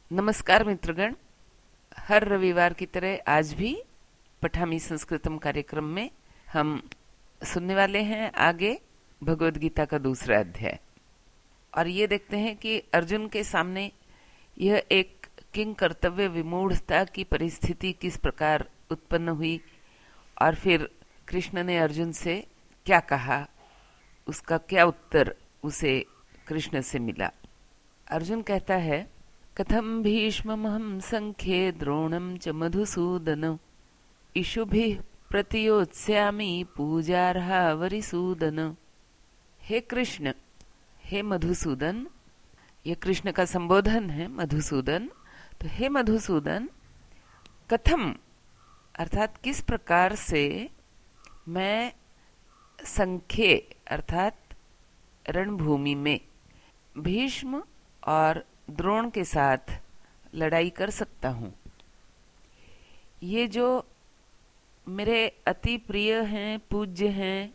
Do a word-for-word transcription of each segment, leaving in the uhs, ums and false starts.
नमस्कार मित्रगण। हर रविवार की तरह आज भी पठामी संस्कृतम कार्यक्रम में हम सुनने वाले हैं आगे भगवद गीता का दूसरा अध्याय। और ये देखते हैं कि अर्जुन के सामने यह एक किंग कर्तव्य विमूढ़ता की परिस्थिति किस प्रकार उत्पन्न हुई और फिर कृष्ण ने अर्जुन से क्या कहा, उसका क्या उत्तर उसे कृष्ण से मिला। अर्जुन कहता है, कथम भीष्ममहं संख्ये द्रोणं च मधुसूदन इषुभिः प्रतियोत्स्यामि पूजार्हा वरिसूदन। हे कृष्ण, हे मधुसूदन, ये कृष्ण का संबोधन है मधुसूदन। तो हे मधुसूदन, कथम अर्थात किस प्रकार से मैं संख्ये अर्थात रणभूमि में भीष्म और द्रोण के साथ लड़ाई कर सकता हूँ। ये जो मेरे अति प्रिय हैं, पूज्य हैं,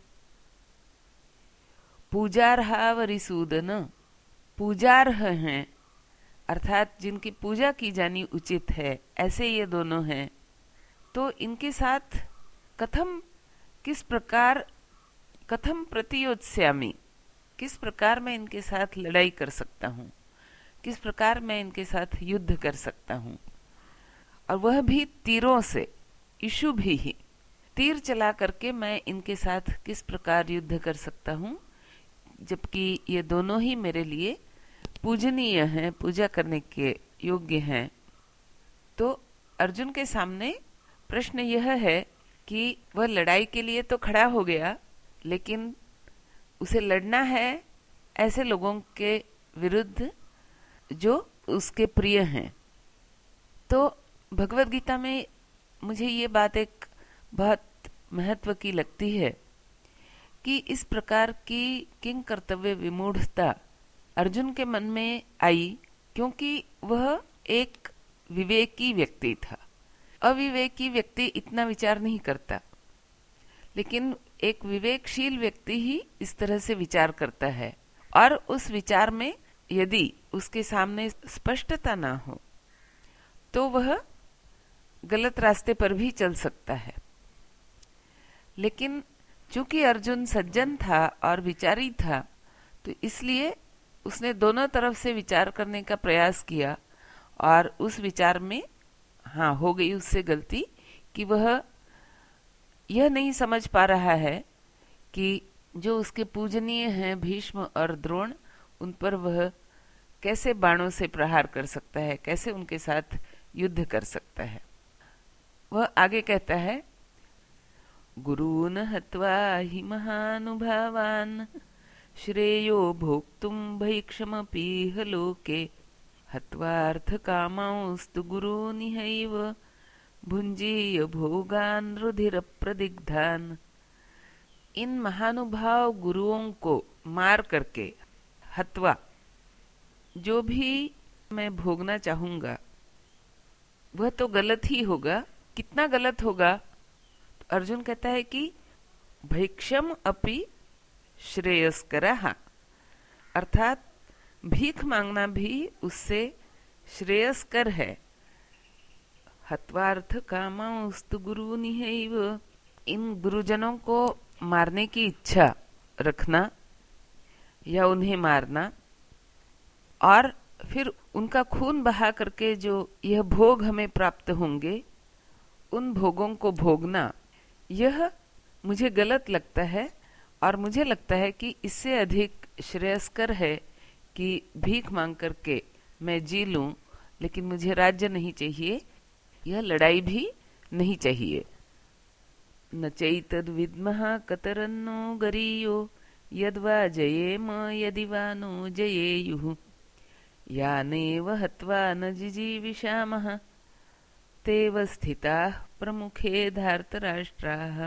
पूजार्हा वरिसूदन, पूजार्ह हैं अर्थात जिनकी पूजा की जानी उचित है, ऐसे ये दोनों हैं। तो इनके साथ कथम किस प्रकार कथम प्रतियोत्स्यामि, किस प्रकार मैं इनके साथ लड़ाई कर सकता हूँ, किस प्रकार मैं इनके साथ युद्ध कर सकता हूँ, और वह भी तीरों से। इशु भी ही तीर चला करके मैं इनके साथ किस प्रकार युद्ध कर सकता हूँ, जबकि ये दोनों ही मेरे लिए पूजनीय हैं, पूजा करने के योग्य हैं। तो अर्जुन के सामने प्रश्न यह है कि वह लड़ाई के लिए तो खड़ा हो गया, लेकिन उसे लड़ना है ऐसे लोगों के विरुद्ध जो उसके प्रिय हैं। तो भगवद गीता में मुझे ये बात एक बहुत महत्व की लगती है कि इस प्रकार की किंग कर्तव्य विमूढ़ता अर्जुन के मन में आई, क्योंकि वह एक विवेकी व्यक्ति था। अविवेकी व्यक्ति इतना विचार नहीं करता, लेकिन एक विवेकशील व्यक्ति ही इस तरह से विचार करता है। और उस विचार में यदि उसके सामने स्पष्टता ना हो तो वह गलत रास्ते पर भी चल सकता है। लेकिन चूंकि अर्जुन सज्जन था और विचारी था, तो इसलिए उसने दोनों तरफ से विचार करने का प्रयास किया। और उस विचार में हाँ हो गई उससे गलती कि वह यह नहीं समझ पा रहा है कि जो उसके पूजनीय हैं भीष्म और द्रोण, उन पर वह कैसे बाणों से प्रहार कर सकता है, कैसे उनके साथ युद्ध कर सकता है। वह आगे कहता है, गुरून् हत्वा हि महानुभावान् श्रेयो भोक्तुम् भैक्षमपीह लोके हत्वार्थकामांस्तु गुरूनिहैव भुञ्जीय भोगान् रुधिरप्रदिग्धान्। इन महानुभाव गुरुओं को मार करके, हत्वा, जो भी मैं भोगना चाहूंगा वह तो गलत ही होगा। कितना गलत होगा? तो अर्जुन कहता है कि भैक्षम अपि श्रेयस्करः, अर्थात भीख मांगना भी उससे श्रेयस्कर है। हत्वार्थ कामांस्तु गुरूनिहैव, इन गुरुजनों को मारने की इच्छा रखना या उन्हें मारना और फिर उनका खून बहा करके जो यह भोग हमें प्राप्त होंगे, उन भोगों को भोगना, यह मुझे गलत लगता है। और मुझे लगता है कि इससे अधिक श्रेयस्कर है कि भीख मांग करके मैं जी लूं, लेकिन मुझे राज्य नहीं चाहिए, यह लड़ाई भी नहीं चाहिए। न चैतद विद्मः कतरन्नो गरीयो यद्वा जयेम यदि वा नो जयेयुः यानेव हत्वा न जिजीविषामः तेव स्थिताः प्रमुखे धार्तराष्ट्राः।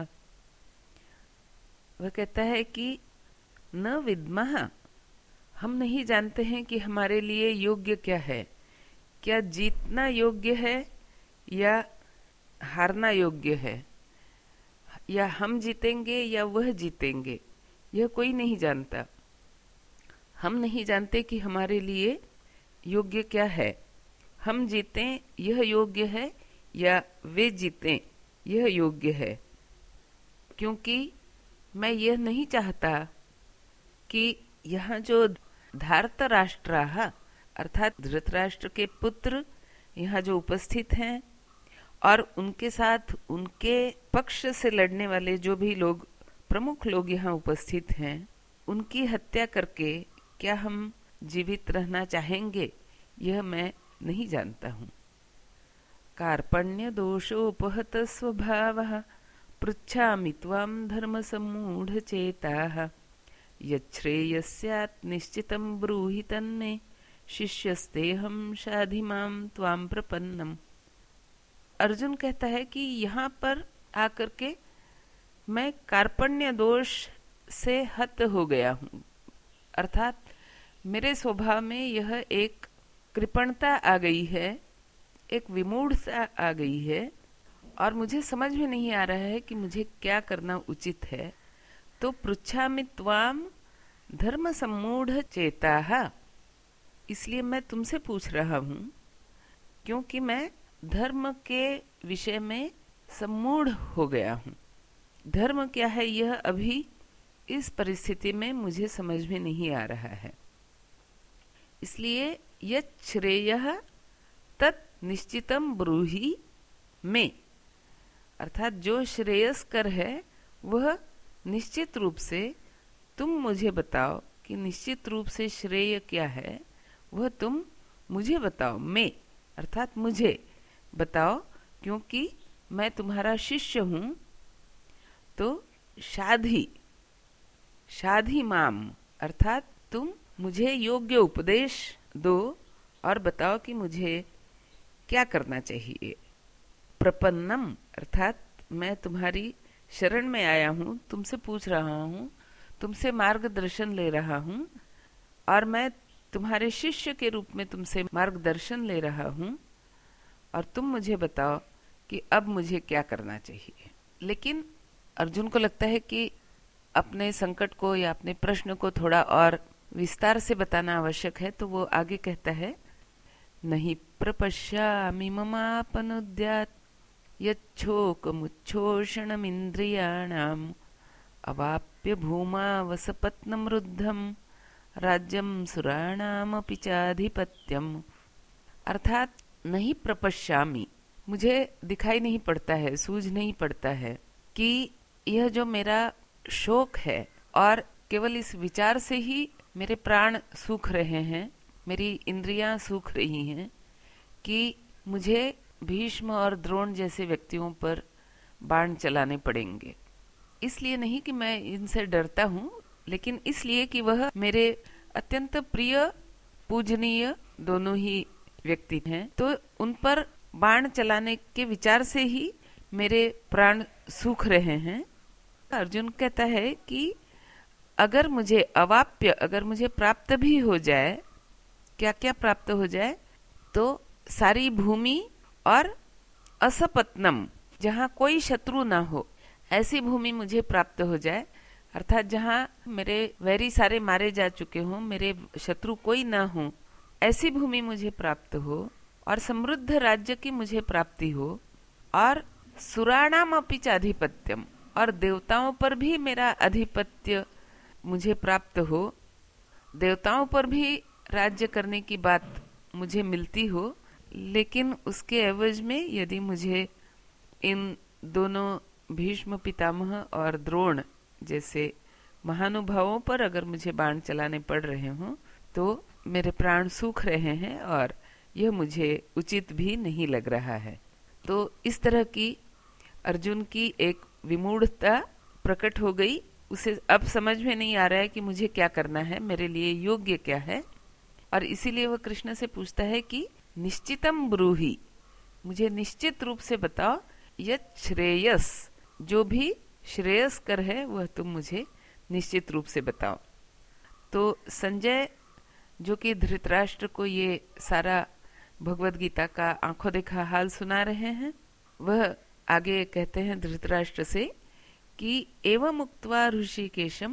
वह कहता है कि न विद्मः, हम नहीं जानते हैं कि हमारे लिए योग्य क्या है, क्या जीतना योग्य है या हारना योग्य है, या हम जीतेंगे या वह जीतेंगे, यह कोई नहीं जानता। हम नहीं जानते कि हमारे लिए योग्य क्या है। हम जीतें यह योग्य है या वे जीतें यह योग्य है, क्योंकि मैं यह नहीं चाहता कि यहाँ जो धार्तराष्ट्राः अर्थात धृतराष्ट्र के पुत्र यहाँ जो उपस्थित हैं और उनके साथ उनके पक्ष से लड़ने वाले जो भी लोग प्रमुख लोग यहाँ उपस्थित हैं, उनकी हत्या करके क्या हम जीवित रहना चाहेंगे, यह मैं नहीं जानता हूँ। कार्पण्य दोषोपहत स्वभावः पृच्छामि त्वां धर्म सम्मूढ़ चेताः यच्छ्रेयस्यात् निश्चितं ब्रूहि तन्मे शिष्यस्तेहं शाधि मां त्वां प्रपन्नम। अर्जुन कहता है कि यहाँ पर आकर के मैं कार्पण्य दोष से हत हो गया हूँ, अर्थात मेरे स्वभाव में यह एक कृपणता आ गई है, एक विमूढ़ता आ गई है और मुझे समझ में नहीं आ रहा है कि मुझे क्या करना उचित है। तो पृच्छामि त्वाम धर्म सम्मूढ़ चेताः, इसलिए मैं तुमसे पूछ रहा हूँ क्योंकि मैं धर्म के विषय में सम्मूढ़ हो गया हूँ। धर्म क्या है यह अभी इस परिस्थिति में मुझे समझ में नहीं आ रहा है। इसलिए यत् श्रेयः तत् निश्चितम ब्रूहि मे, अर्थात जो श्रेयस्कर है वह निश्चित रूप से तुम मुझे बताओ कि निश्चित रूप से श्रेय क्या है, वह तुम मुझे बताओ। मैं अर्थात मुझे बताओ, क्योंकि मैं तुम्हारा शिष्य हूँ। तो शाधि शाधि माम अर्थात तुम मुझे योग्य उपदेश दो और बताओ कि मुझे क्या करना चाहिए। प्रपन्नम अर्थात मैं तुम्हारी शरण में आया हूँ, तुमसे पूछ रहा हूँ, तुमसे मार्गदर्शन ले रहा हूँ और मैं तुम्हारे शिष्य के रूप में तुमसे मार्गदर्शन ले रहा हूँ और तुम मुझे बताओ कि अब मुझे क्या करना चाहिए। लेकिन अर्जुन को लगता है कि अपने संकट को या अपने प्रश्न को थोड़ा और विस्तार से बताना आवश्यक है, तो वो आगे कहता है, नहीं प्रपश्यामि ममापनुद्यात् यच्छोकमुच्छोषणमिन्द्रियाणाम् अवाप्य भूमा वसपत्नम रुद्धम राज्यम सुराणामपि चाधिपत्यम। अर्थात नहीं प्रपश्यामि, मुझे दिखाई नहीं पड़ता है, सूझ नहीं पड़ता है कि यह जो मेरा शोक है और केवल इस विचार से ही मेरे प्राण सूख रहे हैं, मेरी इंद्रियां सूख रही हैं कि मुझे भीष्म और द्रोण जैसे व्यक्तियों पर बाण चलाने पड़ेंगे। इसलिए नहीं कि मैं इनसे डरता हूँ, लेकिन इसलिए कि वह मेरे अत्यंत प्रिय पूजनीय दोनों ही व्यक्ति हैं, तो उन पर बाण चलाने के विचार से ही मेरे प्राण सूख रहे हैं। अर्जुन कहता है कि अगर मुझे अवाप्य, अगर मुझे प्राप्त भी हो जाए, क्या क्या प्राप्त हो जाए, तो सारी भूमि और असपत्नम, जहाँ कोई शत्रु ना हो, ऐसी भूमि मुझे प्राप्त हो जाए, अर्थात जहाँ मेरे वैरी सारे मारे जा चुके हों, मेरे शत्रु कोई ना हो, ऐसी भूमि मुझे प्राप्त हो और समृद्ध राज्य की मुझे प्राप्ति हो और सुराणाम अपि चाधिपत्यम, और देवताओं पर भी मेरा अधिपत्य मुझे प्राप्त हो, देवताओं पर भी राज्य करने की बात मुझे मिलती हो, लेकिन उसके एवज में यदि मुझे इन दोनों भीष्म पितामह और द्रोण जैसे महानुभावों पर अगर मुझे बाण चलाने पड़ रहे हों, तो मेरे प्राण सूख रहे हैं और यह मुझे उचित भी नहीं लग रहा है। तो इस तरह की अर्जुन की एक विमूढ़ता प्रकट हो गई। उसे अब समझ में नहीं आ रहा है कि मुझे क्या करना है, मेरे लिए योग्य क्या है, और इसीलिए वह कृष्ण से पूछता है कि निश्चितम ब्रूहि, मुझे निश्चित रूप से बताओ, यत् श्रेयस, जो भी श्रेयस्कर है वह तुम मुझे निश्चित रूप से बताओ। तो संजय जो कि धृतराष्ट्र को ये सारा भगवत गीता का आंखों देखा हाल सुना रहे हैं, वह आगे कहते हैं धृतराष्ट्र से कि एवं उक्त्वा ऋषिकेशम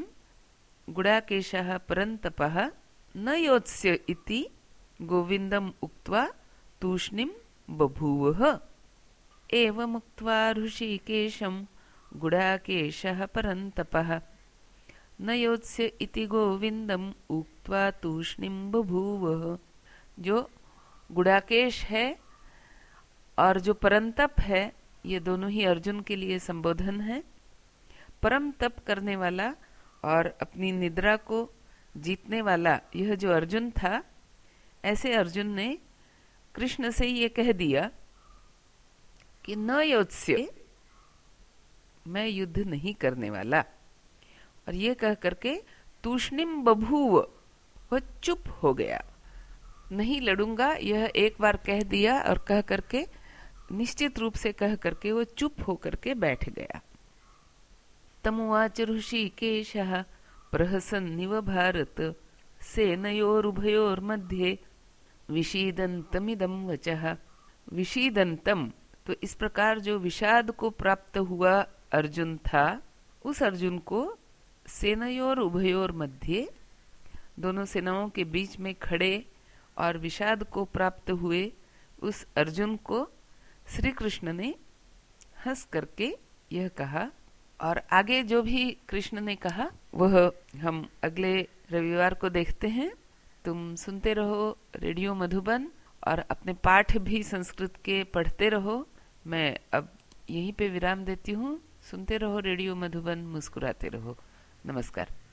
गुडाकेशः परन्तपः न योत्स्य इति गोविंदम उक्त्वा तूष्णीम बभूवः। एवमुक्त्वा ऋषिकेशं गुडाकेशः परन्तपः न योत्स्य इति गोविंदम उक्त्वा तूष्णीम बभूवः। जो गुडाकेश है और जो परंतप है, ये दोनों ही अर्जुन के लिए संबोधन है। परम तप करने वाला और अपनी निद्रा को जीतने वाला यह जो अर्जुन था, ऐसे अर्जुन ने कृष्ण से ये कह दिया कि न योत्स्य, मैं युद्ध नहीं करने वाला। और ये कह करके तूष्णीम बभूव, वह चुप हो गया, नहीं लड़ूंगा, यह एक बार कह दिया और कह करके निश्चित रूप से कह करके वो चुप हो करके बैठ गया। तमुवाच ऋषिकेशः प्रहसन्निव भारत सेनयोरुभयोर्मध्ये विषीदन्तमिदं वचः। विषीदन्तम, तो इस प्रकार जो विषाद को प्राप्त हुआ अर्जुन था, उस अर्जुन को सेनयोर उभयोर मध्य, दोनों सेनाओं के बीच में खड़े और विषाद को प्राप्त हुए उस अर्जुन को श्री कृष्ण ने हंस करके यह कहा। और आगे जो भी कृष्ण ने कहा वह हम अगले रविवार को देखते हैं। तुम सुनते रहो रेडियो मधुबन और अपने पाठ भी संस्कृत के पढ़ते रहो। मैं अब यहीं पे विराम देती हूँ। सुनते रहो रेडियो मधुबन, मुस्कुराते रहो। नमस्कार।